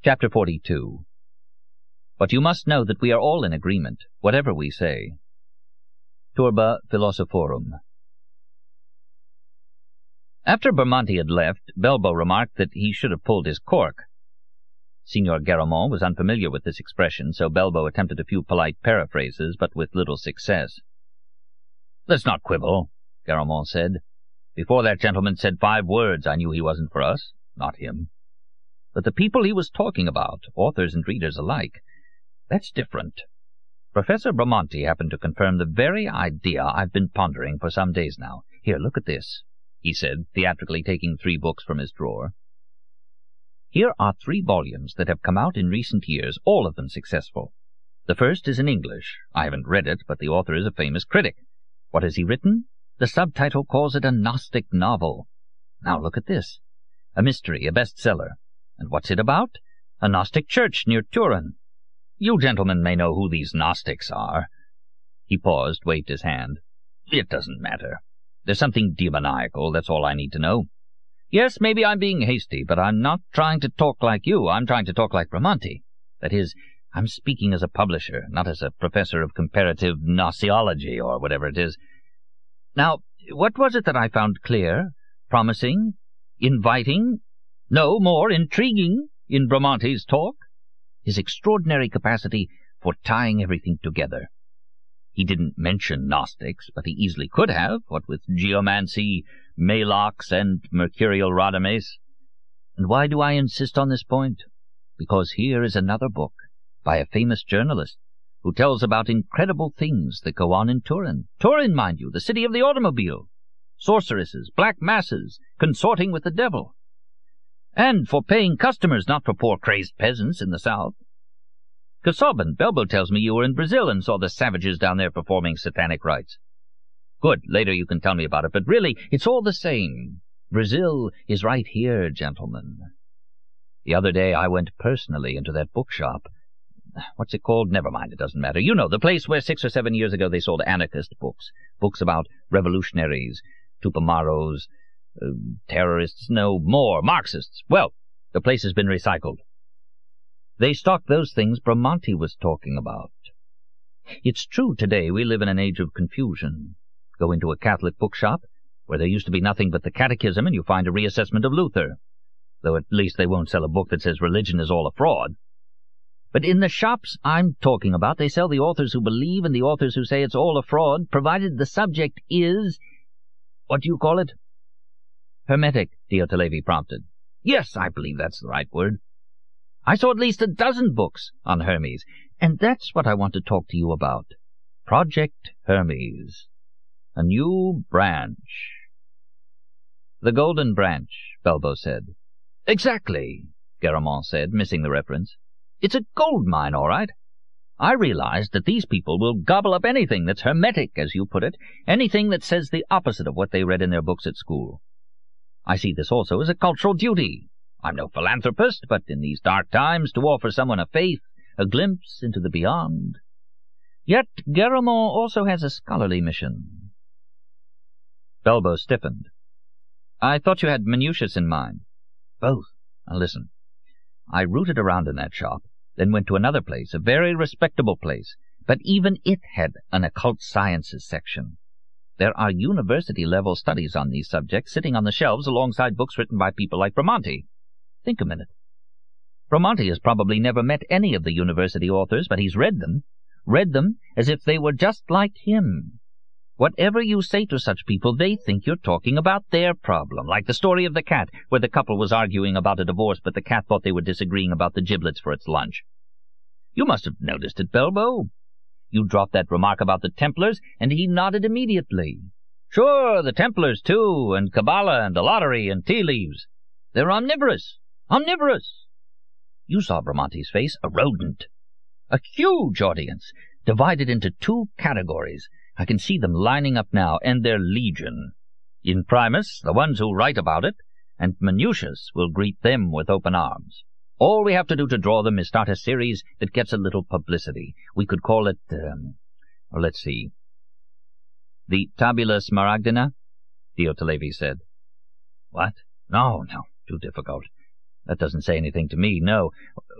Chapter 42. But you must know that we are all in agreement, whatever we say. Turba Philosophorum. After Bramante had left, Belbo remarked that he should have pulled his cork. Signor Garamond was unfamiliar with this expression, so Belbo attempted a few polite paraphrases, but with little success. "Let's not quibble," Garamond said. "Before that gentleman said 5 words, I knew he wasn't for us, not him. But the people he was talking about, authors and readers alike, that's different. Professor Bramante happened to confirm the very idea I've been pondering for some days now. Here, look at this," he said, theatrically taking 3 books from his drawer. "Here are 3 volumes that have come out in recent years, all of them successful. The first is in English. I haven't read it, but the author is a famous critic. What has he written? The subtitle calls it a Gnostic novel. Now look at this. A mystery, a bestseller. And what's it about? A Gnostic church near Turin. You gentlemen may know who these Gnostics are." He paused, waved his hand. "It doesn't matter. There's something demoniacal, that's all I need to know. Yes, maybe I'm being hasty, but I'm not trying to talk like you. I'm trying to talk like Bramante. That is, I'm speaking as a publisher, not as a professor of comparative gnoseology or whatever it is. Now, what was it that I found clear, promising, inviting, no, more intriguing in Bramante's talk? His extraordinary capacity for tying everything together. He didn't mention Gnostics, but he easily could have, what with geomancy, Malox, and mercurial Radames. And why do I insist on this point? Because here is another book, by a famous journalist, who tells about incredible things that go on in Turin. Turin, mind you, the city of the automobile. Sorceresses, black masses, consorting with the devil. And for paying customers, not for poor crazed peasants in the south. Casaubon, Belbo tells me you were in Brazil and saw the savages down there performing satanic rites. Good, later you can tell me about it, but really, it's all the same. Brazil is right here, gentlemen. The other day I went personally into that bookshop. What's it called? Never mind, it doesn't matter. You know, the place where 6 or 7 years ago they sold anarchist books. Books about revolutionaries, Tupamaros, terrorists, no, more, Marxists. Well, the place has been recycled. They stock those things Bramante was talking about. It's true today we live in an age of confusion. Go into a Catholic bookshop, where there used to be nothing but the Catechism, and you find a reassessment of Luther, though at least they won't sell a book that says religion is all a fraud. But in the shops I'm talking about, they sell the authors who believe and the authors who say it's all a fraud, provided the subject is, what do you call it? Hermetic, Diotalevi prompted. Yes, I believe that's the right word. I saw at least a dozen books on Hermes, and that's what I want to talk to you about. Project Hermes. A new branch. The Golden Branch, Belbo said. Exactly, Garamond said, missing the reference. It's a gold mine, all right. I realized that these people will gobble up anything that's hermetic, as you put it, anything that says the opposite of what they read in their books at school. I see this also as a cultural duty. I'm no philanthropist, but in these dark times to offer someone a faith, a glimpse into the beyond. Yet Garamond also has a scholarly mission. Belbo stiffened. I thought you had Minucius in mind. Both. Now listen. I rooted around in that shop, then went to another place, a very respectable place, but even it had an occult sciences section. There are university-level studies on these subjects sitting on the shelves alongside books written by people like Bramante. Think a minute. Bramante has probably never met any of the university authors, but he's read them as if they were just like him. Whatever you say to such people, they think you're talking about their problem, like the story of the cat, where the couple was arguing about a divorce, but the cat thought they were disagreeing about the giblets for its lunch. You must have noticed it, Belbo. You dropped that remark about the Templars, and he nodded immediately. Sure, the Templars, too, and Kabbalah, and the lottery, and tea leaves. They're omnivorous. Omnivorous. You saw Bramante's face, a rodent. A huge audience, divided into 2 categories. I can see them lining up now, and they're legion. In Primus, the ones who write about it, and Minucius will greet them with open arms. All we have to do to draw them is start a series that gets a little publicity. We could call it, let's see. The Tabula Smaragdina? Diotalevi said. What? No, too difficult. That doesn't say anything to me, no.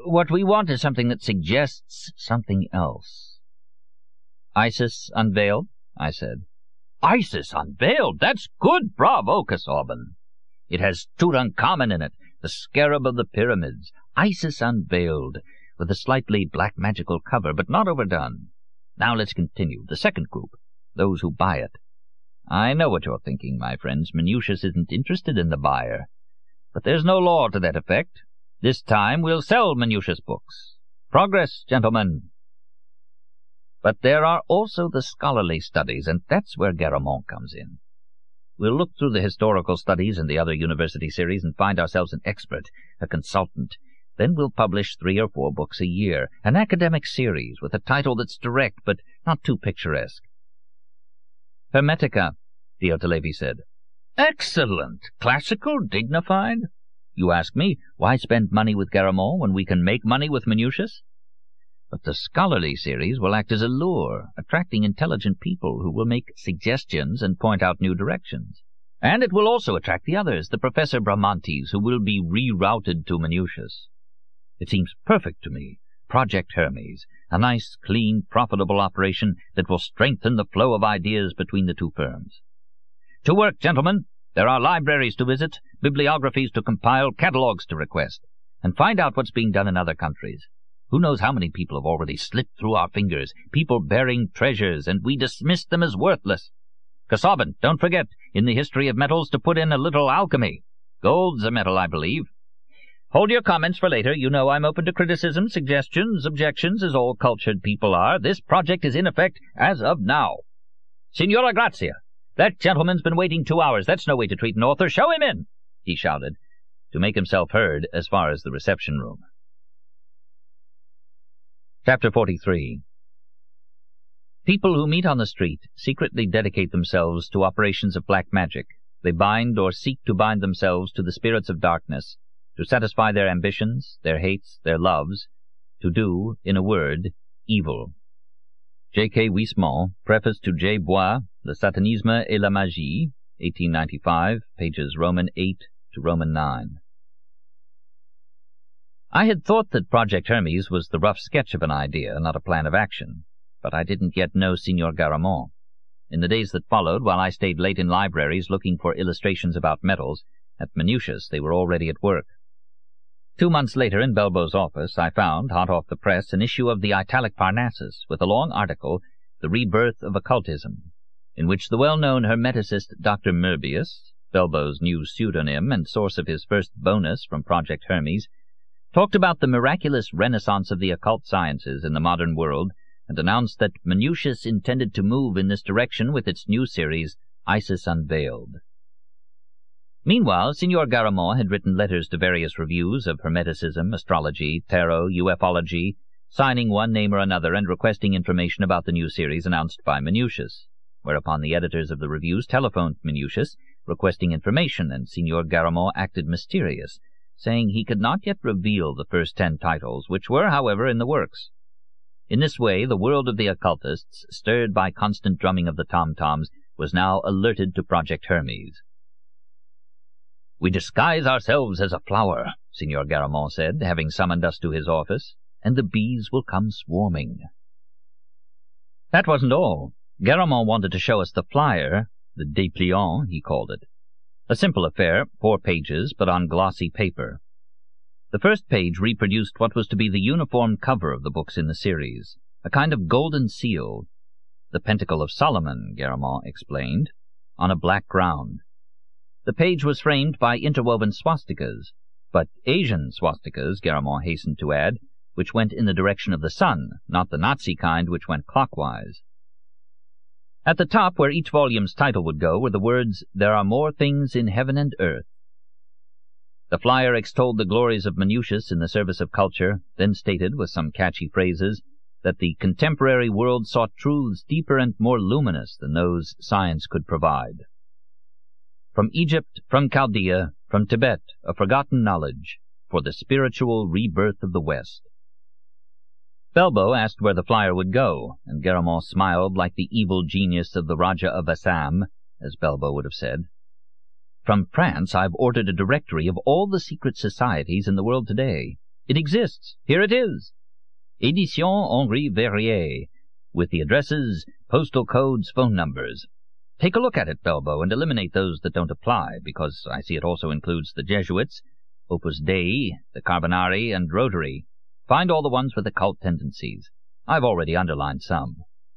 What we want is something that suggests something else. Isis unveiled, I said. Isis unveiled? That's good! Bravo, Casaubon! It has Tutankhamun in it, the scarab of the pyramids. Isis unveiled, with a slightly black magical cover, but not overdone. Now let's continue. The second group, those who buy it. I know what you're thinking, my friends. Minucius isn't interested in the buyer. But there's no law to that effect. This time we'll sell Minucius books. Progress, gentlemen. But there are also the scholarly studies, and that's where Garamond comes in. We'll look through the historical studies and the other university series and find ourselves an expert, a consultant. Then we'll publish 3 or 4 books a year, an academic series with a title that's direct but not too picturesque. Hermetica, Diotalevi said. Excellent! Classical, dignified? You ask me, why spend money with Garamond when we can make money with Minucius? But the scholarly series will act as a lure, attracting intelligent people who will make suggestions and point out new directions. And it will also attract the others, the Professor Bramantes, who will be rerouted to Minucius. It seems perfect to me. Project Hermes, a nice, clean, profitable operation that will strengthen the flow of ideas between the two firms. To work, gentlemen! There are libraries to visit, bibliographies to compile, catalogues to request, and find out what's being done in other countries. Who knows how many people have already slipped through our fingers, people bearing treasures, and we dismissed them as worthless. Casaubon, don't forget, in the history of metals, to put in a little alchemy. Gold's a metal, I believe. Hold your comments for later. You know I'm open to criticism, suggestions, objections, as all cultured people are. This project is in effect as of now. Signora Grazia, that gentleman's been waiting 2 hours. That's no way to treat an author. Show him in, he shouted, to make himself heard as far as the reception room. Chapter 43. People who meet on the street secretly dedicate themselves to operations of black magic. They bind or seek to bind themselves to the spirits of darkness, to satisfy their ambitions, their hates, their loves, to do, in a word, evil. J.K. Huysmans, Preface to J. Bois, Le Satanisme et la Magie, 1895, pages Roman 8 to Roman 9. I had thought that Project Hermes was the rough sketch of an idea, not a plan of action, but I didn't yet know Signor Garamond. In the days that followed, while I stayed late in libraries looking for illustrations about metals, at Minucius they were already at work. 2 months later, in Belbo's office, I found, hot off the press, an issue of the Italic Parnassus, with a long article, The Rebirth of Occultism, in which the well-known hermeticist Dr. Möbius, Belbo's new pseudonym and source of his first bonus from Project Hermes, talked about the miraculous renaissance of the occult sciences in the modern world, and announced that Minucius intended to move in this direction with its new series, Isis Unveiled. Meanwhile, Signor Garamond had written letters to various reviews of Hermeticism, astrology, tarot, ufology, signing one name or another and requesting information about the new series announced by Minucius, whereupon the editors of the reviews telephoned Minucius, requesting information, and Signor Garamond acted mysterious, saying he could not yet reveal the first 10 titles, which were, however, in the works. In this way, the world of the occultists, stirred by constant drumming of the tom-toms, was now alerted to Project Hermes. "We disguise ourselves as a flower," Signor Garamond said, having summoned us to his office, "and the bees will come swarming." That wasn't all. Garamond wanted to show us the flyer, the dépliant, he called it. A simple affair, 4 pages, but on glossy paper. The first page reproduced what was to be the uniform cover of the books in the series, a kind of golden seal, the Pentacle of Solomon, Garamond explained, on a black ground. The page was framed by interwoven swastikas, but Asian swastikas, Garamond hastened to add, which went in the direction of the sun, not the Nazi kind which went clockwise. At the top, where each volume's title would go, were the words, "There are more things in heaven and earth." The flyer extolled the glories of Minucius in the service of culture, then stated, with some catchy phrases, that the contemporary world sought truths deeper and more luminous than those science could provide. From Egypt, from Chaldea, from Tibet, a forgotten knowledge, for the spiritual rebirth of the West. Belbo asked where the flyer would go, and Garamond smiled like the evil genius of the Raja of Assam, as Belbo would have said. "From France I've ordered a directory of all the secret societies in the world today. It exists. Here it is. Edition Henri Verrier, with the addresses, postal codes, phone numbers. Take a look at it, Belbo, and eliminate those that don't apply, because I see it also includes the Jesuits, Opus Dei, the Carbonari, and Rotary. Find all the ones with occult tendencies. I've already underlined some.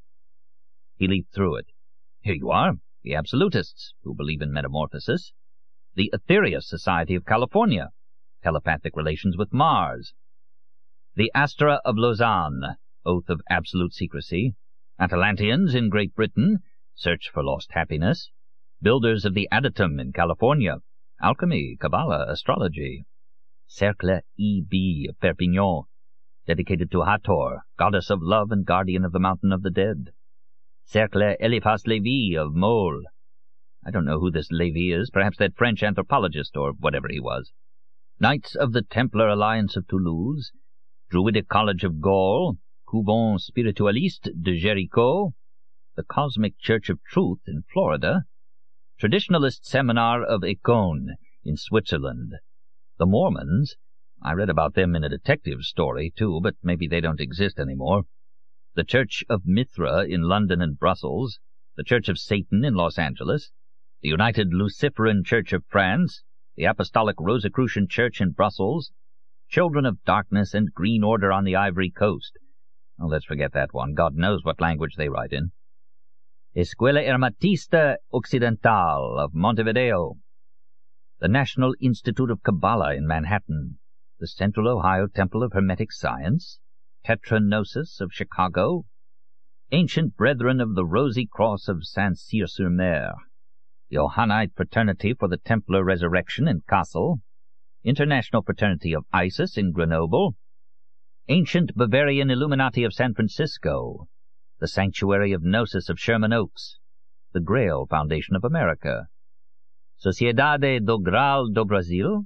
He leafed through it. Here you are, the Absolutists, who believe in metamorphosis. The Aetherius Society of California, telepathic relations with Mars. The Astra of Lausanne, oath of absolute secrecy. Atalanteans in Great Britain, search for lost happiness. Builders of the Adytum in California, alchemy, Kabbalah, astrology. Cercle E.B. of Perpignan, dedicated to Hathor, goddess of love and guardian of the mountain of the dead. Cercle Eliphas Lévy of Môle. I don't know who this Lévy is, perhaps that French anthropologist, or whatever he was. Knights of the Templar Alliance of Toulouse, Druidic College of Gaul, Couvent Spiritualiste de Jéricho, the Cosmic Church of Truth in Florida, Traditionalist Seminar of Écône in Switzerland. The Mormons, I read about them in a detective story, too, but maybe they don't exist anymore. The Church of Mithra in London and Brussels, the Church of Satan in Los Angeles, the United Luciferan Church of France, the Apostolic Rosicrucian Church in Brussels, Children of Darkness and Green Order on the Ivory Coast. Oh, let's forget that one. God knows what language they write in. Escuela Hermetista Occidental of Montevideo, the National Institute of Kabbalah in Manhattan, the Central Ohio Temple of Hermetic Science, Tetragnosis of Chicago, Ancient Brethren of the Rosy Cross of Saint-Cyr-sur-Mer, the Johannite Fraternity for the Templar Resurrection in Kassel, International Fraternity of Isis in Grenoble, Ancient Bavarian Illuminati of San Francisco, the Sanctuary of Gnosis of Sherman Oaks, the Grail Foundation of America, Sociedade do Graal do Brasil,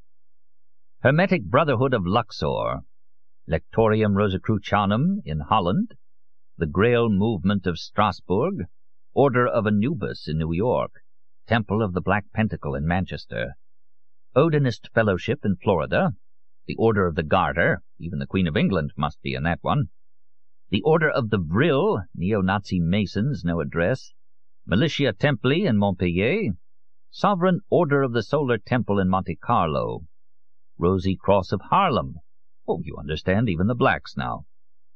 Hermetic Brotherhood of Luxor, Lectorium Rosicrucianum in Holland, the Grail Movement of Strasbourg, Order of Anubis in New York, Temple of the Black Pentacle in Manchester, Odinist Fellowship in Florida, the Order of the Garter, even the Queen of England must be in that one, the Order of the Vril, neo-Nazi Masons, no address, Militia Templi in Montpellier, Sovereign Order of the Solar Temple in Monte Carlo, Rosy Cross of Harlem. Oh, you understand, even the blacks now.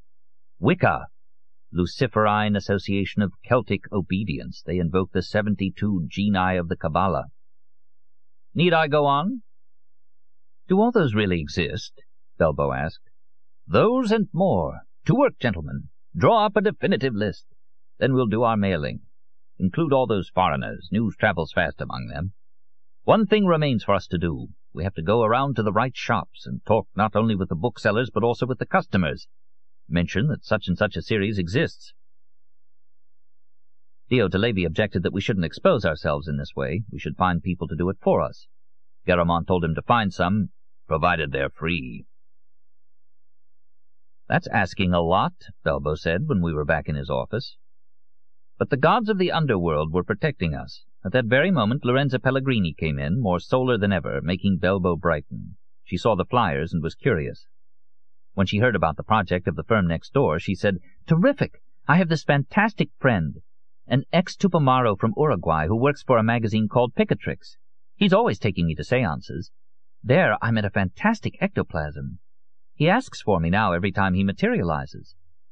Wicca, Luciferine Association of Celtic Obedience. They invoke the 72 genii of the Kabbalah. Need I go on? Do all those really exist? Belbo asked. Those and more. To work, gentlemen. Draw up a definitive list. Then we'll do our mailing. Include all those foreigners. News travels fast among them. One thing remains for us to do. We have to go around to the right shops and talk not only with the booksellers but also with the customers. Mention that such and such a series exists. Dio de Levi objected that we shouldn't expose ourselves in this way. We should find people to do it for us. Garamond told him to find some, provided they're free. That's asking a lot, Belbo said when we were back in his office. But the gods of the underworld were protecting us. At that very moment, Lorenza Pellegrini came in, more solar than ever, making Belbo brighten. She saw the flyers and was curious. When she heard about the project of the firm next door, she said, "Terrific! I have this fantastic friend, an ex-Tupamaro from Uruguay who works for a magazine called Picatrix. He's always taking me to seances. There I met a fantastic ectoplasm. He asks for me now every time he materializes."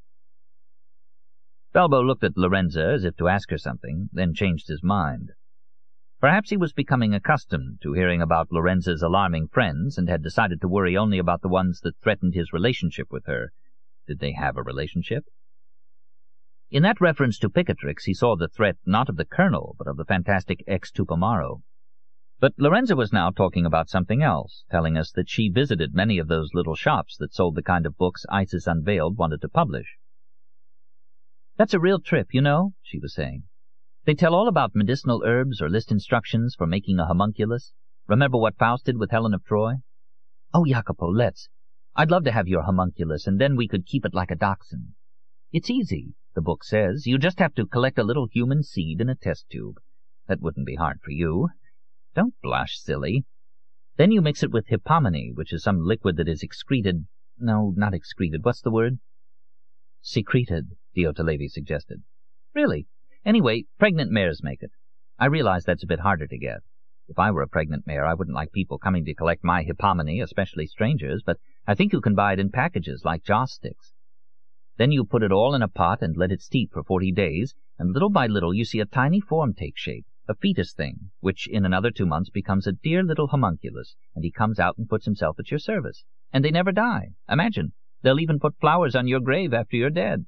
Belbo looked at Lorenza as if to ask her something, then changed his mind. Perhaps he was becoming accustomed to hearing about Lorenza's alarming friends and had decided to worry only about the ones that threatened his relationship with her. Did they have a relationship? In that reference to Picatrix, he saw the threat not of the Colonel, but of the fantastic ex-Tupamaro. But Lorenza was now talking about something else, telling us that she visited many of those little shops that sold the kind of books Isis Unveiled wanted to publish. "That's a real trip, you know," she was saying. "They tell all about medicinal herbs or list instructions for making a homunculus. Remember what Faust did with Helen of Troy? Oh, Jacopo, let's. I'd love to have your homunculus, and then we could keep it like a dachshund. It's easy, the book says. You just have to collect a little human seed in a test tube. That wouldn't be hard for you. Don't blush, silly. Then you mix it with hippomene, which is some liquid that is excreted— no, not excreted. What's the word? Secreted, Diotalevi suggested. Really? Anyway, pregnant mares make it. I realize that's a bit harder to get. If I were a pregnant mare, I wouldn't like people coming to collect my hippomene, especially strangers, but I think you can buy it in packages like joss sticks. Then you put it all in a pot and let it steep for 40 days, and little by little you see a tiny form take shape, a fetus thing, which in another 2 months becomes a dear little homunculus, and he comes out and puts himself at your service. And they never die. Imagine, they'll even put flowers on your grave after you're dead.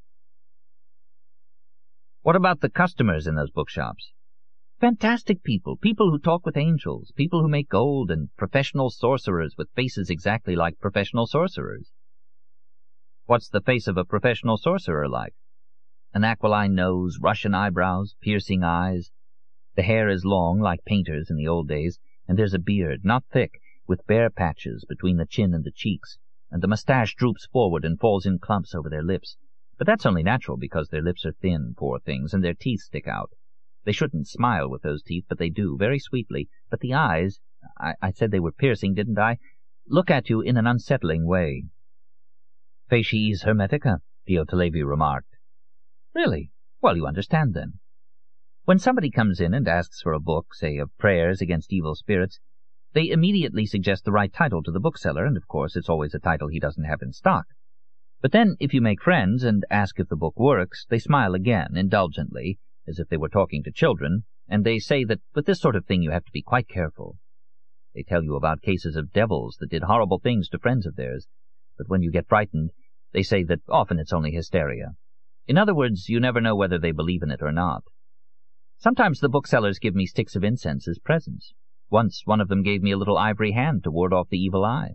What about the customers in those bookshops? Fantastic people who talk with angels, people who make gold, and professional sorcerers with faces exactly like professional sorcerers. What's the face of a professional sorcerer like? An aquiline nose, Russian eyebrows, piercing eyes. The hair is long, like painters in the old days, and there's a beard, not thick, with bare patches between the chin and the cheeks, and the mustache droops forward and falls in clumps over their lips. But that's only natural because their lips are thin, poor things, and their teeth stick out. They shouldn't smile with those teeth, but they do, very sweetly. But the eyes— I said they were piercing, didn't I? Look at you in an unsettling way. Facies hermetica, Diotalevi remarked. Really? Well, you understand then. When somebody comes in and asks for a book, say of prayers against evil spirits, they immediately suggest the right title to the bookseller, and of course it's always a title he doesn't have in stock. But then, if you make friends and ask if the book works, they smile again, indulgently, as if they were talking to children, and they say that with this sort of thing you have to be quite careful. They tell you about cases of devils that did horrible things to friends of theirs, but when you get frightened, they say that often it's only hysteria. In other words, you never know whether they believe in it or not. Sometimes the booksellers give me sticks of incense as presents. Once one of them gave me a little ivory hand to ward off the evil eye.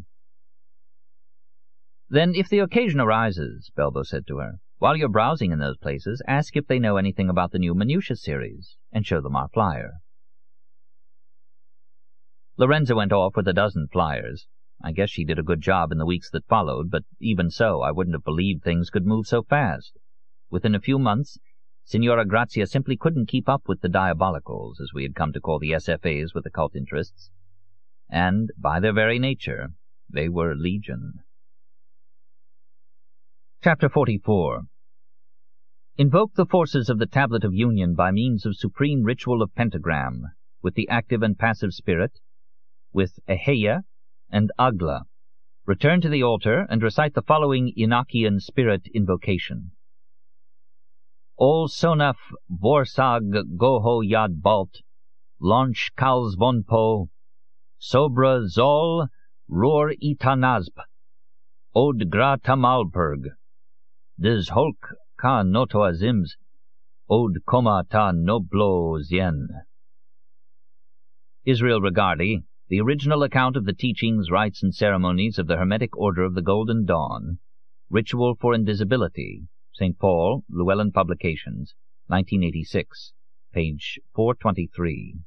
Then, if the occasion arises, Belbo said to her, while you're browsing in those places, ask if they know anything about the new Minutia series, and show them our flyer. Lorenza went off with a dozen flyers. I guess she did a good job in the weeks that followed, but even so, I wouldn't have believed things could move so fast. Within a few months, Signora Grazia simply couldn't keep up with the diabolicals, as we had come to call the SFAs with occult interests. And, by their very nature, they were legion. Chapter 44. Invoke the forces of the Tablet of Union by means of supreme ritual of pentagram, with the active and passive spirit, with Eheya and Agla. Return to the altar and recite the following Enochian spirit invocation. Ol Sonaf Vorsag Goho Yad Balt, Launch Kals Vonpo, Sobra Zol Ror Itanazb, Od Gra Tamalperg, Des Holk Ka Noto Azims, Od Koma Ta Noblo Zien. Israel Regardi, the original account of the teachings, rites, and ceremonies of the Hermetic Order of the Golden Dawn, Ritual for Invisibility, St. Paul, Llewellyn Publications, 1986, page 423.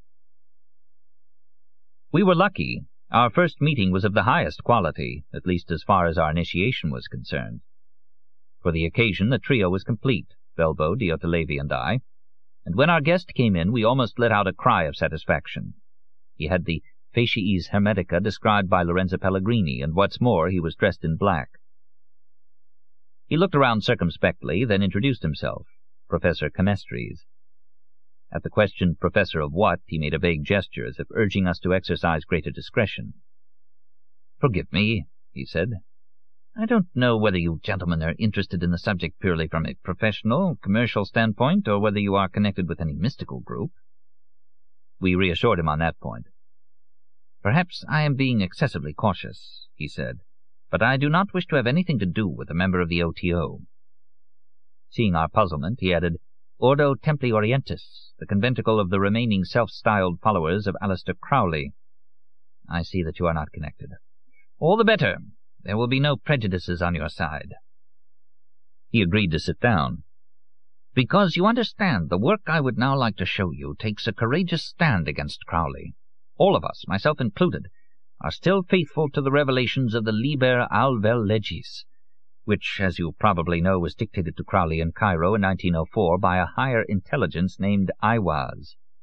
We were lucky. Our first meeting was of the highest quality, at least as far as our initiation was concerned. For the occasion, the trio was complete, Belbo, Diotalevi, and I, and when our guest came in, we almost let out a cry of satisfaction. He had the facies hermetica described by Lorenzo Pellegrini, and what's more, he was dressed in black. He looked around circumspectly, then introduced himself, Professor Canestries. At the question, Professor of what, he made a vague gesture, as if urging us to exercise greater discretion. "Forgive me," he said. "I don't know whether you gentlemen are interested in the subject purely from a professional, commercial standpoint, or whether you are connected with any mystical group." We reassured him on that point. "Perhaps I am being excessively cautious," he said, "but I do not wish to have anything to do with a member of the OTO." Seeing our puzzlement, he added, "Ordo Templi Orientis, the conventicle of the remaining self-styled followers of Aleister Crowley. I see that you are not connected. All the better. There will be no prejudices on your side." He agreed to sit down. "Because, you understand, the work I would now like to show you takes a courageous stand against Crowley. All of us, myself included, are still faithful to the revelations of the Liber Alvel Legis, which, as you probably know, was dictated to Crowley in Cairo in 1904 by a higher intelligence named Aiwaz.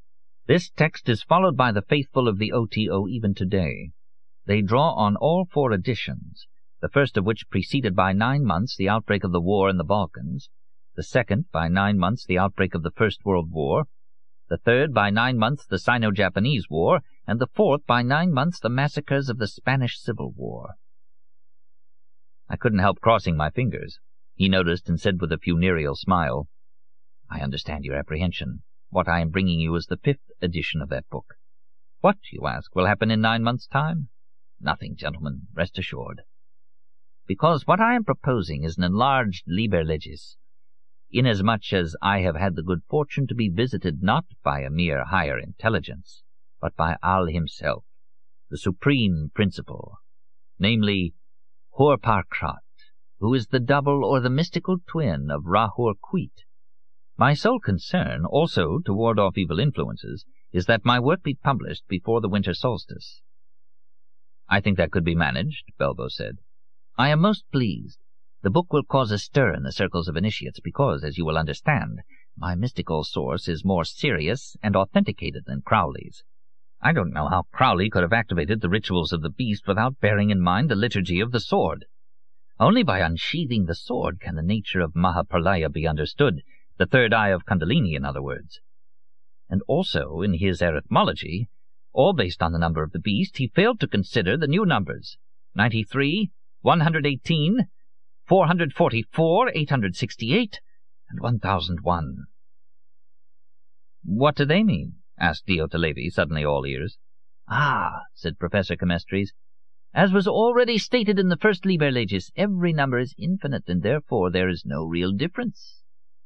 This text is followed by the faithful of the OTO even today. They draw on all 4 editions, the first of which preceded by 9 months the outbreak of the war in the Balkans, the second by 9 months the outbreak of the First World War, the third by 9 months the Sino-Japanese War, and the fourth by 9 months the massacres of the Spanish Civil War. I couldn't help crossing my fingers. He noticed and said with a funereal smile, "I understand your apprehension. What I am bringing you is the 5th edition of that book. What, you ask, will happen in 9 months' time? Nothing, gentlemen, rest assured. Because what I am proposing is an enlarged Liber Legis, inasmuch as I have had the good fortune to be visited not by a mere higher intelligence, but by Al himself, the supreme principle, namely Hur-Par-Krat, who is the double or the mystical twin of Ra-Hoor-Khuit. My sole concern, also to ward off evil influences, is that my work be published before the winter solstice." "I think that could be managed," Belbo said. "I am most pleased. The book will cause a stir in the circles of initiates because, as you will understand, my mystical source is more serious and authenticated than Crowley's. I don't know how Crowley could have activated the rituals of the beast without bearing in mind the liturgy of the sword. Only by unsheathing the sword can the nature of Mahapralaya be understood, the third eye of Kundalini, in other words. And also, in his arithmology, all based on the number of the beast, he failed to consider the new numbers, 93, 118, 444, 868, and 1001. "What do they mean?" asked Diotalevi, suddenly all ears. "Ah," said Professor Comestres, "as was already stated in the first Liber Legis, every number is infinite, and therefore there is no real difference."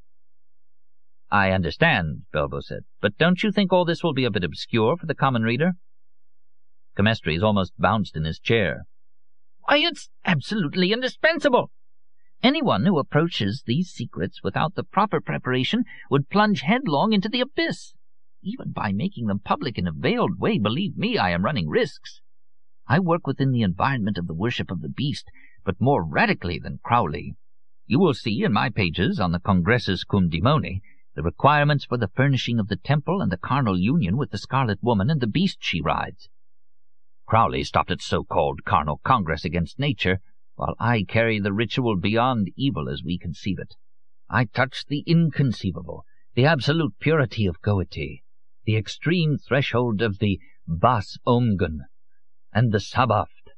"I understand," Belbo said, "but don't you think all this will be a bit obscure for the common reader?" Comestres almost bounced in his chair. "Why, it's absolutely indispensable. Anyone who approaches these secrets without the proper preparation would plunge headlong into the abyss. Even by making them public in a veiled way, believe me, I am running risks. I work within the environment of the worship of the beast, but more radically than Crowley. You will see in my pages on the Congressus Cum Demoni the requirements for the furnishing of the temple and the carnal union with the Scarlet Woman and the beast she rides. Crowley stopped at so-called carnal congress against nature, while I carry the ritual beyond evil as we conceive it. I touch the inconceivable, the absolute purity of Goeti, the extreme threshold of the Bas Omgun, and the Sabaft."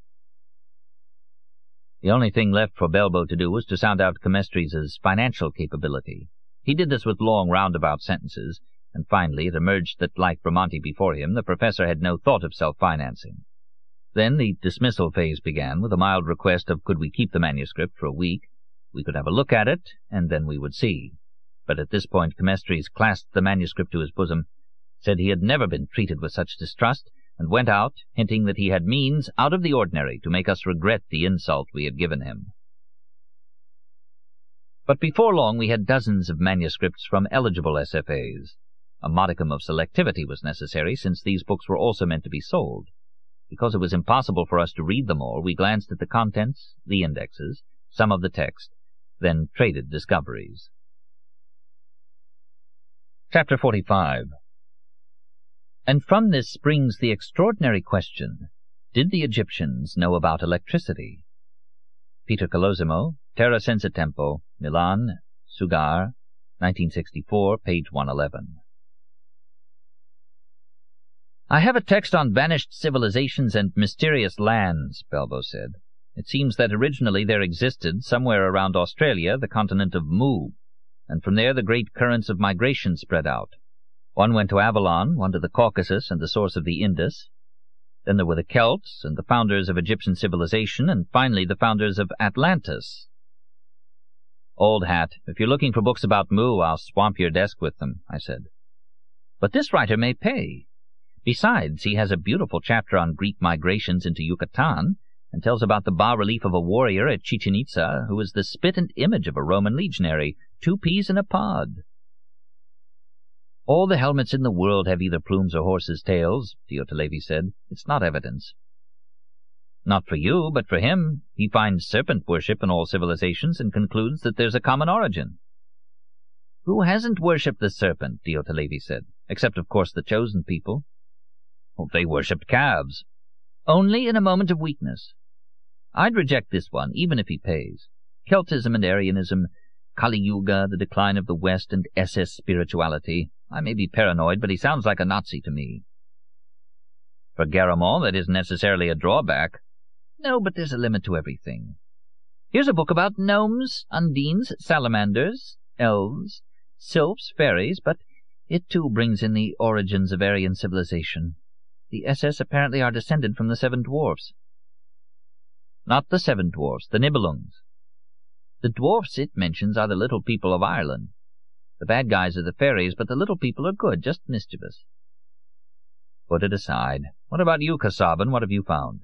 The only thing left for Belbo to do was to sound out Comestres's financial capability. He did this with long, roundabout sentences, and finally it emerged that, like Bramante before him, the professor had no thought of self-financing. Then the dismissal phase began, with a mild request of could we keep the manuscript for a week. We could have a look at it, and then we would see. But at this point Comestres clasped the manuscript to his bosom, said he had never been treated with such distrust, and went out, hinting that he had means out of the ordinary to make us regret the insult we had given him. But before long we had dozens of manuscripts from eligible SFAs. A modicum of selectivity was necessary, since these books were also meant to be sold. Because it was impossible for us to read them all, we glanced at the contents, the indexes, some of the text, then traded discoveries. Chapter 45. And from this springs the extraordinary question, did the Egyptians know about electricity? Peter Colosimo, Terra Senza Tempo, Milan, Sugar, 1964, page 111. "I have a text on vanished civilizations and mysterious lands," Belbo said. "It seems that originally there existed, somewhere around Australia, the continent of Mu, and from there the great currents of migration spread out. One went to Avalon, one to the Caucasus and the source of the Indus. Then there were the Celts and the founders of Egyptian civilization, and finally the founders of Atlantis." "Old hat, if you're looking for books about Mu, I'll swamp your desk with them," I said. "But this writer may pay. Besides, he has a beautiful chapter on Greek migrations into Yucatan, and tells about the bas-relief of a warrior at Chichen Itza who is the spit and image of a Roman legionary, 2 peas in a pod." "All the helmets in the world have either plumes or horses' tails," Diotalevi said. "It's not evidence." "Not for you, but for him. He finds serpent worship in all civilizations and concludes that there's a common origin." Who hasn't worshipped the serpent, Diotalevi said, except, of course, the chosen people. Oh, they worshipped calves. Only in a moment of weakness. I'd reject this one, even if he pays. Celtism and Arianism, Kali Yuga, the decline of the West, and SS spirituality. I may be paranoid, but he sounds like a Nazi to me. For Garamond, that isn't necessarily a drawback. No, but there's a limit to everything. Here's a book about gnomes, undines, salamanders, elves, sylphs, fairies, but it too brings in the origins of Aryan civilization. The SS apparently are descended from the Seven Dwarfs. Not the Seven Dwarfs, the Nibelungs. The dwarfs it mentions are the little people of Ireland. The bad guys are the fairies, but the little people are good, just mischievous. Put it aside. What about you, Casaubon? What have you found?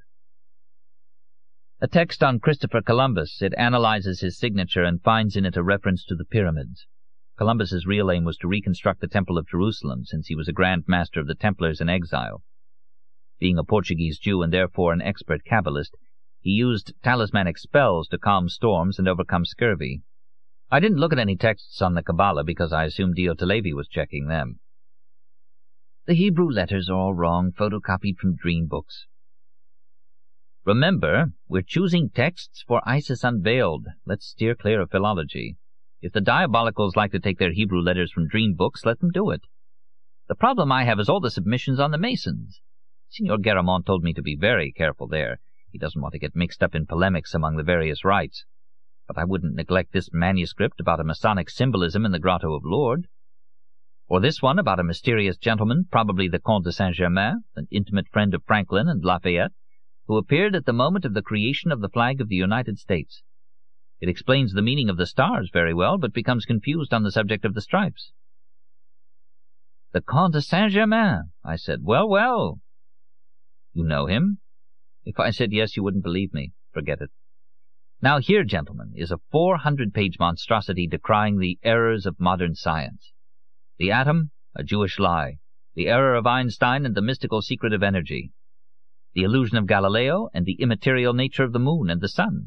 A text on Christopher Columbus. It analyzes his signature and finds in it a reference to the pyramids. Columbus's real aim was to reconstruct the Temple of Jerusalem, since he was a Grand Master of the Templars in exile. Being a Portuguese Jew and therefore an expert Kabbalist, he used talismanic spells to calm storms and overcome scurvy. I didn't look at any texts on the Kabbalah because I assumed Diotalevi was checking them. The Hebrew letters are all wrong, photocopied from dream books. Remember, we're choosing texts for Isis Unveiled. Let's steer clear of philology. If the diabolicals like to take their Hebrew letters from dream books, let them do it. The problem I have is all the submissions on the Masons. Signor Garamond told me to be very careful there. He doesn't want to get mixed up in polemics among the various rites. But I wouldn't neglect this manuscript about a Masonic symbolism in the Grotto of Lourdes. Or this one about a mysterious gentleman, probably the Comte de Saint-Germain, an intimate friend of Franklin and Lafayette, who appeared at the moment of the creation of the flag of the United States. It explains the meaning of the stars very well, but becomes confused on the subject of the stripes. The Comte de Saint-Germain, I said. Well, well. You know him? If I said yes, you wouldn't believe me. Forget it. Now here, gentlemen, is a 400-page monstrosity decrying the errors of modern science. The atom, a Jewish lie. The error of Einstein and the mystical secret of energy. The illusion of Galileo and the immaterial nature of the moon and the sun.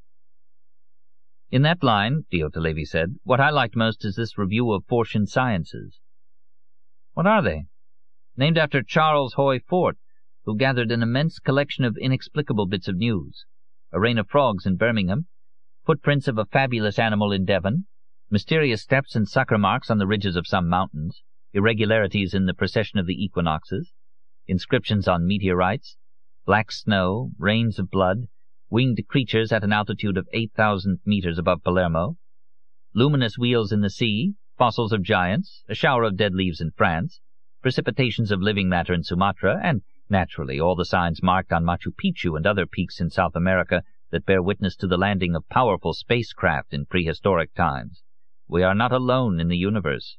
In that line, Diotalevi said, what I liked most is this review of Fortean Sciences. What are they? Named after Charles Hoy Fort, who gathered an immense collection of inexplicable bits of news. A rain of frogs in Birmingham, footprints of a fabulous animal in Devon, mysterious steps and sucker marks on the ridges of some mountains, irregularities in the precession of the equinoxes, inscriptions on meteorites, black snow, rains of blood, winged creatures at an altitude of 8,000 meters above Palermo, luminous wheels in the sea, fossils of giants, a shower of dead leaves in France, precipitations of living matter in Sumatra, and, naturally, all the signs marked on Machu Picchu and other peaks in South America that bear witness to the landing of powerful spacecraft in prehistoric times. We are not alone in the universe.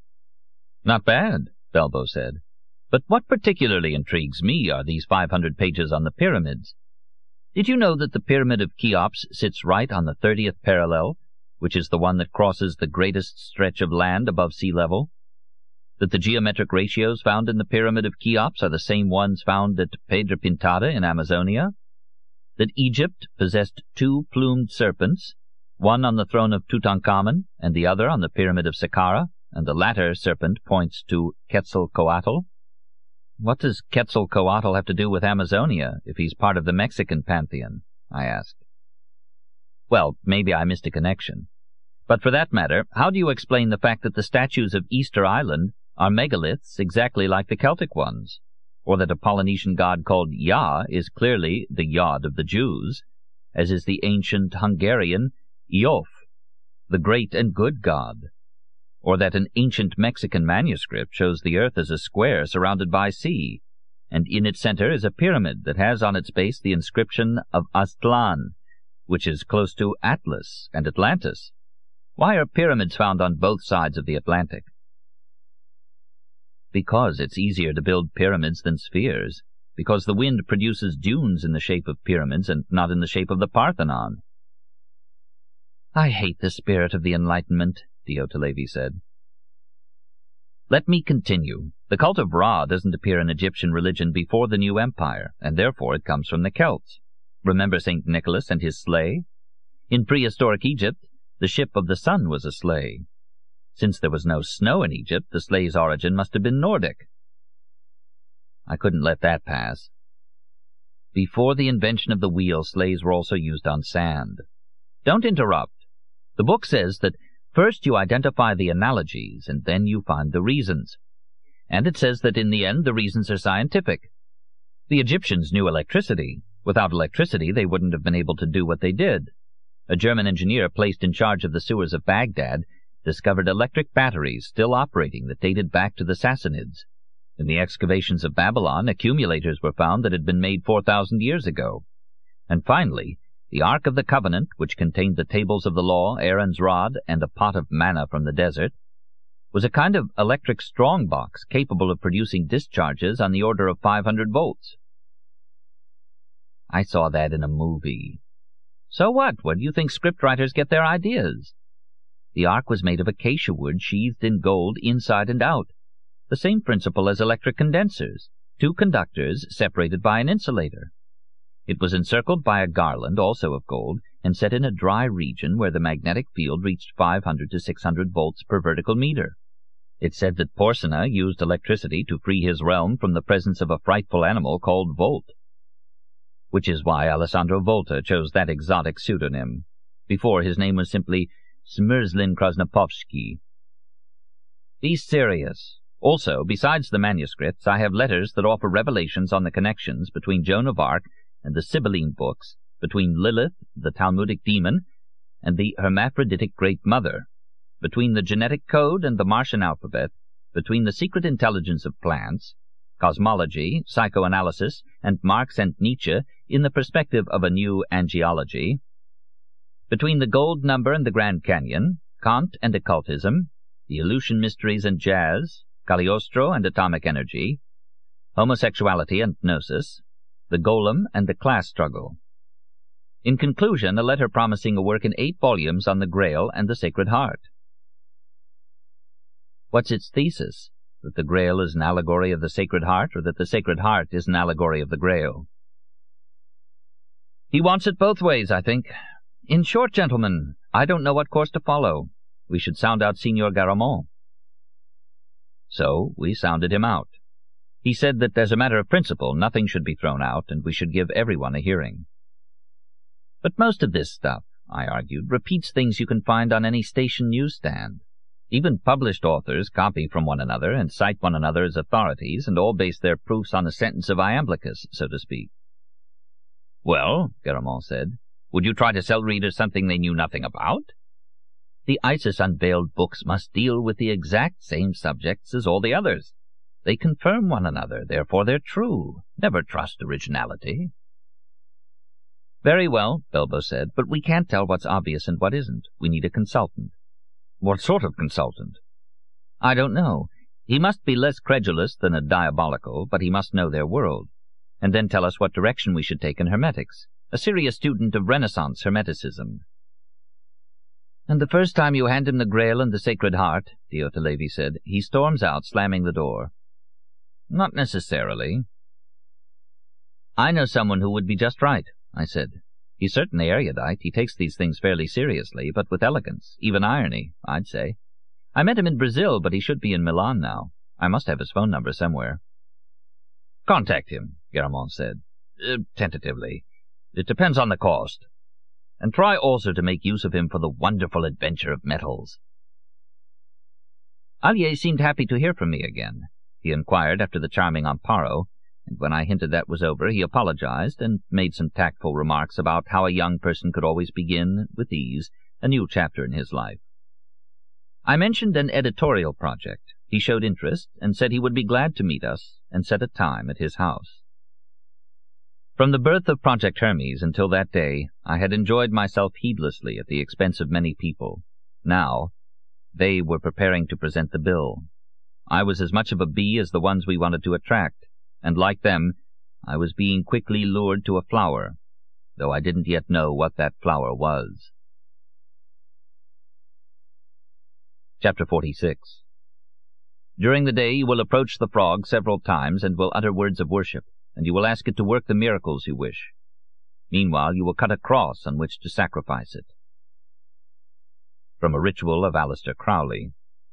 Not bad, Belbo said. But what particularly intrigues me are these 500 pages on the pyramids. Did you know that the Pyramid of Cheops sits right on the 30th parallel, which is the one that crosses the greatest stretch of land above sea level? That the geometric ratios found in the Pyramid of Cheops are the same ones found at Pedra Pintada in Amazonia? That Egypt possessed 2 plumed serpents, one on the throne of Tutankhamun and the other on the Pyramid of Saqqara, and the latter serpent points to Quetzalcoatl? What does Quetzalcoatl have to do with Amazonia, if he's part of the Mexican pantheon? I asked. Well, maybe I missed a connection. But for that matter, how do you explain the fact that the statues of Easter Island are megaliths exactly like the Celtic ones, or that a Polynesian god called Yah is clearly the Yod of the Jews, as is the ancient Hungarian Ioffe, the great and good god, or that an ancient Mexican manuscript shows the earth as a square surrounded by sea, and in its center is a pyramid that has on its base the inscription of Aztlan, which is close to Atlas and Atlantis. Why are pyramids found on both sides of the Atlantic? Because it's easier to build pyramids than spheres, because the wind produces dunes in the shape of pyramids and not in the shape of the Parthenon. I hate the spirit of the Enlightenment, Diotalevi said. Let me continue. The cult of Ra doesn't appear in Egyptian religion before the new empire, and therefore it comes from the Celts. Remember St. Nicholas and his sleigh? In prehistoric Egypt, the ship of the sun was a sleigh. Since there was no snow in Egypt, the sleigh's origin must have been Nordic. I couldn't let that pass. Before the invention of the wheel, sleighs were also used on sand. Don't interrupt. The book says that first you identify the analogies, and then you find the reasons. And it says that in the end the reasons are scientific. The Egyptians knew electricity. Without electricity they wouldn't have been able to do what they did. A German engineer placed in charge of the sewers of Baghdad discovered electric batteries still operating that dated back to the Sassanids. In the excavations of Babylon, accumulators were found that had been made 4,000 years ago. And finally, the Ark of the Covenant, which contained the tables of the law, Aaron's rod, and a pot of manna from the desert, was a kind of electric strong-box capable of producing discharges on the order of 500 volts. I saw that in a movie. So what? Where do you think scriptwriters get their ideas? The ark was made of acacia wood sheathed in gold inside and out. The same principle as electric condensers, two conductors separated by an insulator. It was encircled by a garland, also of gold, and set in a dry region where the magnetic field reached 500 to 600 volts per vertical meter. It said that Porsenna used electricity to free his realm from the presence of a frightful animal called Volt. Which is why Alessandro Volta chose that exotic pseudonym. Before, his name was simply Smrzlin Krasnopovsky. Be serious. Also, besides the manuscripts, I have letters that offer revelations on the connections between Joan of Arc and the Sibylline books, between Lilith, the Talmudic demon, and the hermaphroditic Great Mother, between the genetic code and the Martian alphabet, between the secret intelligence of plants, cosmology, psychoanalysis, and Marx and Nietzsche in the perspective of a new angiology, between the gold number and the Grand Canyon, Kant and occultism, the Aleutian mysteries and jazz, Cagliostro and atomic energy, homosexuality and gnosis, the golem and the class struggle. In conclusion, a letter promising a work in 8 volumes on the Grail and the Sacred Heart. What's its thesis? That the Grail is an allegory of the Sacred Heart, or that the Sacred Heart is an allegory of the Grail? He wants it both ways, I think. In short, gentlemen, I don't know what course to follow. We should sound out Signor Garamond. So we sounded him out. He said that as a matter of principle nothing should be thrown out, and we should give everyone a hearing. But most of this stuff, I argued, repeats things you can find on any station newsstand. Even published authors copy from one another and cite one another as authorities, and all base their proofs on a sentence of Iamblichus, so to speak. Well, Garamond said, would you try to sell readers something they knew nothing about? The Isis unveiled books must deal with the exact same subjects as all the others. They confirm one another, therefore they're true. Never trust originality. Very well, Belbo said, but we can't tell what's obvious and what isn't. We need a consultant. What sort of consultant? I don't know. He must be less credulous than a diabolical, but he must know their world, and then tell us what direction we should take in hermetics. A serious student of Renaissance Hermeticism. And the first time you hand him the Grail and the Sacred Heart, Diotalevi said, he storms out, slamming the door. Not necessarily. I know someone who would be just right, I said. He's certainly erudite. He takes these things fairly seriously, but with elegance, even irony, I'd say. I met him in Brazil, but he should be in Milan now. I must have his phone number somewhere. Contact him, Garamond said. Tentatively. It depends on the cost. And try also to make use of him for the wonderful adventure of metals. Allier seemed happy to hear from me again. He inquired after the charming Amparo, and when I hinted that was over, he apologized and made some tactful remarks about how a young person could always begin, with ease, a new chapter in his life. I mentioned an editorial project. He showed interest and said he would be glad to meet us and set a time at his house. From the birth of Project Hermes until that day, I had enjoyed myself heedlessly at the expense of many people. Now, they were preparing to present the bill. I was as much of a bee as the ones we wanted to attract, and like them, I was being quickly lured to a flower, though I didn't yet know what that flower was. Chapter 46. During the day you will approach the frog several times and will utter words of worship, and you will ask it to work the miracles you wish. Meanwhile, you will cut a cross on which to sacrifice it. From a ritual of Aleister Crowley.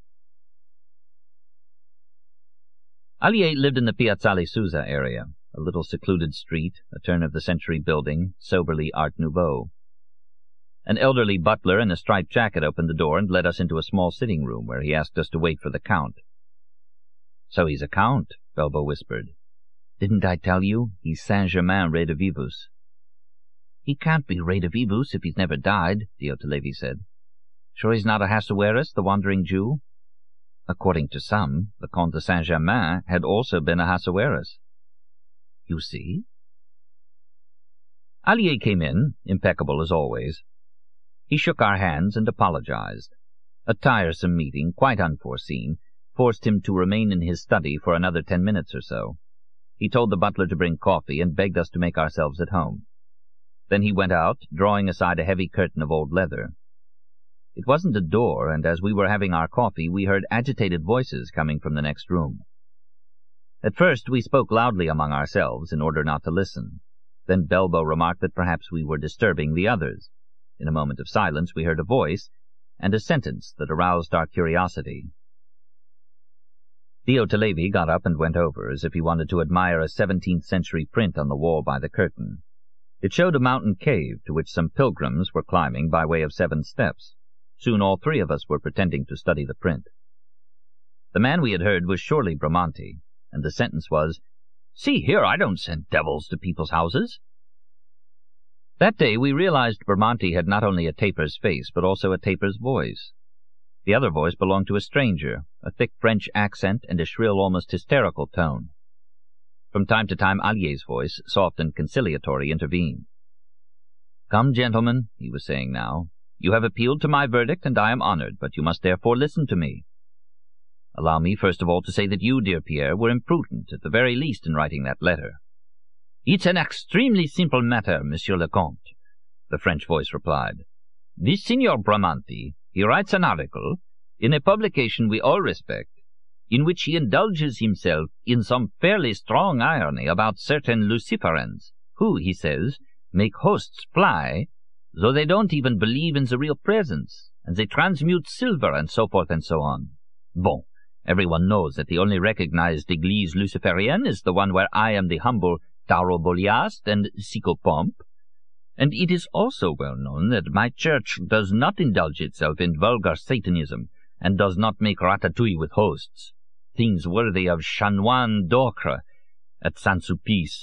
Allier lived in the Piazzale Sousa area, a little secluded street, a turn-of-the-century building, soberly Art Nouveau. An elderly butler in a striped jacket opened the door and led us into a small sitting room where he asked us to wait for the Count. "So he's a Count," Belbo whispered. "Didn't I tell you? He's Saint-Germain redivivus." "He can't be redivivus if he's never died," Diotalevi said. "Sure he's not Ahasuerus, the wandering Jew?" According to some, the Comte de Saint-Germain had also been Ahasuerus. "You see?" Allier came in, impeccable as always. He shook our hands and apologized. A tiresome meeting, quite unforeseen, forced him to remain in his study for another 10 minutes or so. He told the butler to bring coffee and begged us to make ourselves at home. Then he went out, drawing aside a heavy curtain of old leather. It wasn't a door, and as we were having our coffee, we heard agitated voices coming from the next room. At first we spoke loudly among ourselves in order not to listen. Then Belbo remarked that perhaps we were disturbing the others. In a moment of silence we heard a voice, and a sentence that aroused our curiosity. Diotalevi got up and went over, as if he wanted to admire a 17th-century print on the wall by the curtain. It showed a mountain cave to which some pilgrims were climbing by way of 7 steps. Soon all 3 of us were pretending to study the print. The man we had heard was surely Bramante, and the sentence was, "See here, I don't send devils to people's houses." That day we realized Bramante had not only a taper's face, but also a taper's voice. The other voice belonged to a stranger, a thick French accent and a shrill, almost hysterical tone. From time to time Allier's voice, soft and conciliatory, intervened. "Come, gentlemen," he was saying now. "You have appealed to my verdict, and I am honored, but you must therefore listen to me. Allow me first of all to say that you, dear Pierre, were imprudent, at the very least, in writing that letter." "It's an extremely simple matter, Monsieur le Comte," the French voice replied. "This Signor Bramante, he writes an article, in a publication we all respect, in which he indulges himself in some fairly strong irony about certain Luciferans, who, he says, make hosts fly, though they don't even believe in the real presence, and they transmute silver and so forth and so on. Bon, everyone knows that the only recognized Église Luciferienne is the one where I am the humble Taroboliast and Psychopomp, and it is also well known that my church does not indulge itself in vulgar Satanism, and does not make ratatouille with hosts, things worthy of Chanoine d'Ocre at Saint-Sulpice.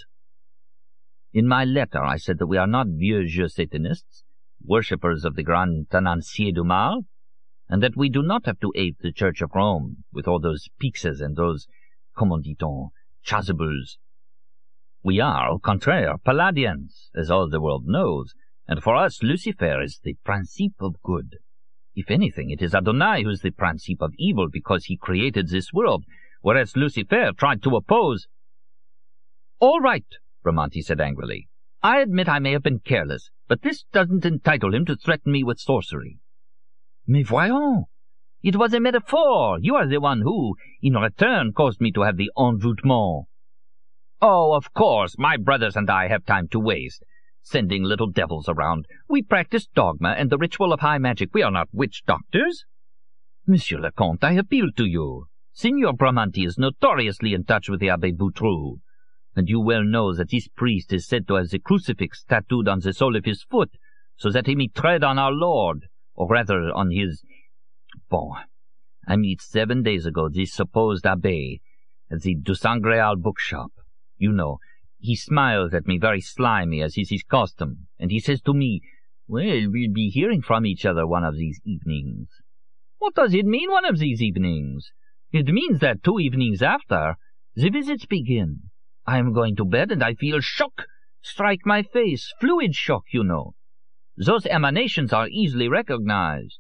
In my letter I said that we are not vieux jeu Satanists, worshippers of the Grand Tenancier du Mal, and that we do not have to ape the Church of Rome, with all those pyxes and those, comment dit-on, chasubles. We are, au contraire, Palladians, as all the world knows, and for us Lucifer is the principe of good. If anything, it is Adonai who is the principe of evil, because he created this world, whereas Lucifer tried to oppose—" "All right," Bramante said angrily. "I admit I may have been careless, but this doesn't entitle him to threaten me with sorcery." "Mais voyons! It was a metaphor. You are the one who, in return, caused me to have the envoûtement." "Oh, of course, my brothers and I have time to waste, sending little devils around. We practice dogma and the ritual of high magic. We are not witch doctors." "Monsieur le Comte, I appeal to you. Signor Bramante is notoriously in touch with the Abbé Boutroux, and you well know that this priest is said to have the crucifix tattooed on the sole of his foot, so that he may tread on our Lord, or rather on his— Bon, I met 7 days ago this supposed abbé at the Du Sangreal bookshop. You know, he smiles at me very slimy, as is his custom, and he says to me, 'Well, we'll be hearing from each other one of these evenings.' What does it mean, one of these evenings? It means that 2 evenings after, the visits begin. I am going to bed, and I feel shock strike my face, fluid shock, you know. Those emanations are easily recognized."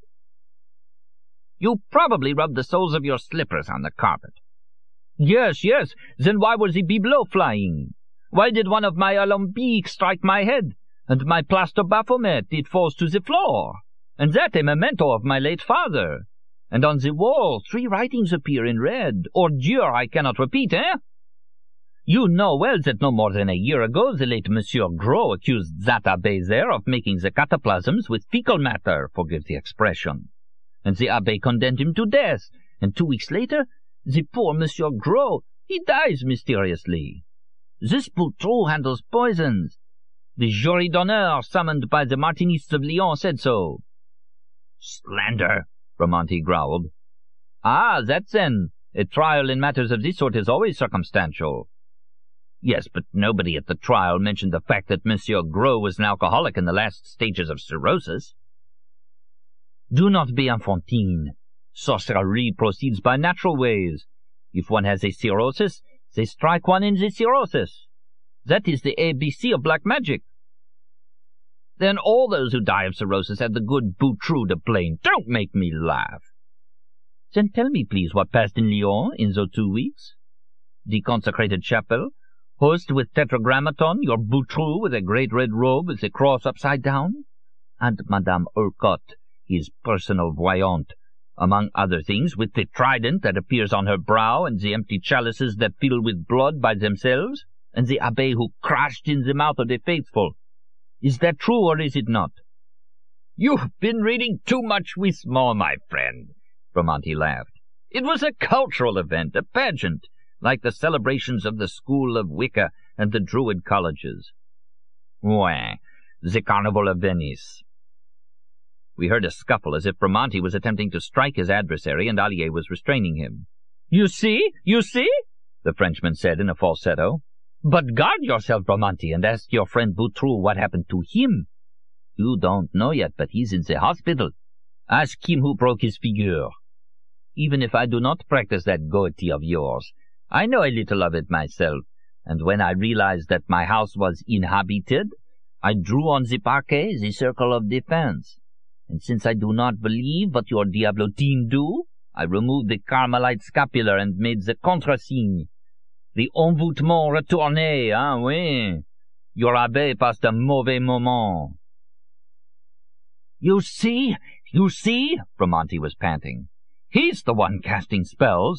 "You probably rubbed the soles of your slippers on the carpet." Yes, then why were the bibelots flying? Why did one of my alembics strike my head, and my plaster Baphomet, it falls to the floor? And that a memento of my late father. And on the wall 3 writings appear in red, ordure I cannot repeat, eh? You know well that no more than a year ago the late Monsieur Gros accused that abbé there of making the cataplasms with fecal matter, forgive the expression. And the abbé condemned him to death, and 2 weeks later the poor Monsieur Gros He dies mysteriously. This Boutroux handles poisons. The jury d'honneur summoned by the Martinistes of Lyon said so. Slander, Bramante growled. Ah, that then. A trial in matters of this sort is always circumstantial. Yes, but nobody at the trial mentioned the fact that Monsieur Gros was an alcoholic in the last stages of cirrhosis. Do not be enfantine. Sorcery proceeds by natural ways. If one has a cirrhosis, they strike one in the cirrhosis. That is the ABC of black magic. Then all those who die of cirrhosis had the good Boutroux to blame. Don't make me laugh. Then tell me, please, what passed in Lyon in those 2 weeks? The consecrated chapel, host with tetragrammaton, your Boutroux with a great red robe with a cross upside down, and Madame Urquhart, his personal voyante, among other things, with the trident that appears on her brow, and the empty chalices that fill with blood by themselves, and the abbé who crashed in the mouth of the faithful. Is that true, or is it not? You've been reading too much Huysmans, my friend, Bramante laughed. It was a cultural event, a pageant, like the celebrations of the School of Wicca and the Druid colleges. Ouais, the Carnival of Venice. We heard a scuffle as if Bramante was attempting to strike his adversary and Allier was restraining him. You see? You see? The Frenchman said in a falsetto. But guard yourself, Bramante, and ask your friend Boutroux what happened to him. You don't know yet, but he's in the hospital. Ask him who broke his figure. Even if I do not practice that gaiety of yours, I know a little of it myself, and when I realized that my house was inhabited, I drew on the parquet the circle of defense. And since I do not believe what your diablotines do, I removed the Carmelite scapular and made the contrasigne. The envoûtement retourné, oui. Your abbé passed a mauvais moment. You see, Bramante was panting. He's the one casting spells.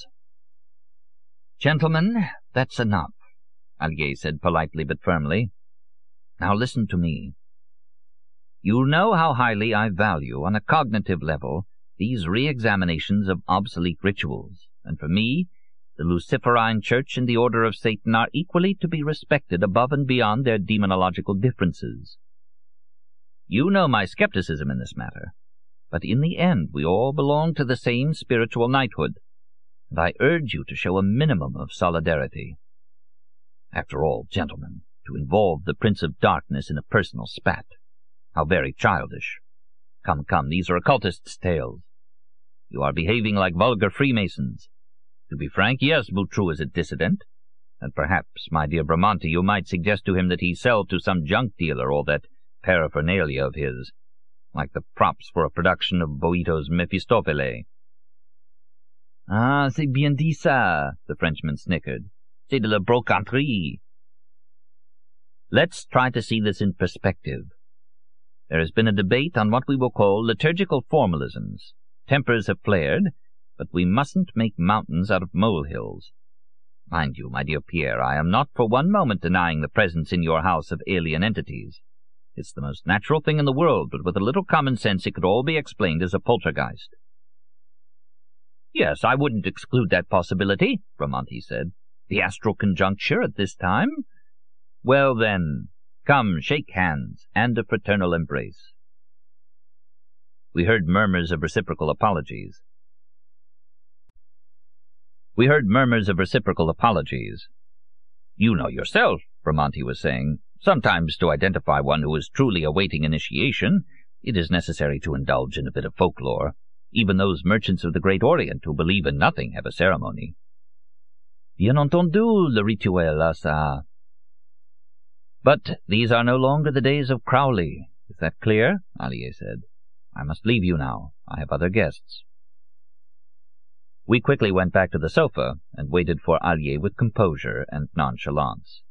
Gentlemen, that's enough, Allier said politely but firmly. Now listen to me. You know how highly I value, on a cognitive level, these re-examinations of obsolete rituals, and for me, the Luciferine Church and the Order of Satan are equally to be respected above and beyond their demonological differences. You know my skepticism in this matter, but in the end we all belong to the same spiritual knighthood, and I urge you to show a minimum of solidarity. After all, gentlemen, to involve the Prince of Darkness in a personal spat. How very childish. Come, these are occultists' tales. You are behaving like vulgar Freemasons. To be frank, yes, Boutroux is a dissident, and perhaps, my dear Bramante, you might suggest to him that he sell to some junk dealer all that paraphernalia of his, like the props for a production of Boito's Mephistopheles. Ah, c'est bien dit ça, the Frenchman snickered. C'est de la brocanterie. Let's try to see this in perspective. There has been a debate on what we will call liturgical formalisms. Tempers have flared, but we mustn't make mountains out of molehills. Mind you, my dear Pierre, I am not for one moment denying the presence in your house of alien entities. It's the most natural thing in the world, but with a little common sense it could all be explained as a poltergeist. Yes, I wouldn't exclude that possibility, Bramante said. The astral conjuncture at this time? Well, then, come, shake hands, and a fraternal embrace. We heard murmurs of reciprocal apologies. You know yourself, Bramante was saying, sometimes to identify one who is truly awaiting initiation, it is necessary to indulge in a bit of folklore. Even those merchants of the Great Orient who believe in nothing have a ceremony. Bien entendu, le rituel a ça. But these are no longer the days of Crowley. Is that clear? Allier said. I must leave you now. I have other guests. We quickly went back to the sofa and waited for Allier with composure and nonchalance.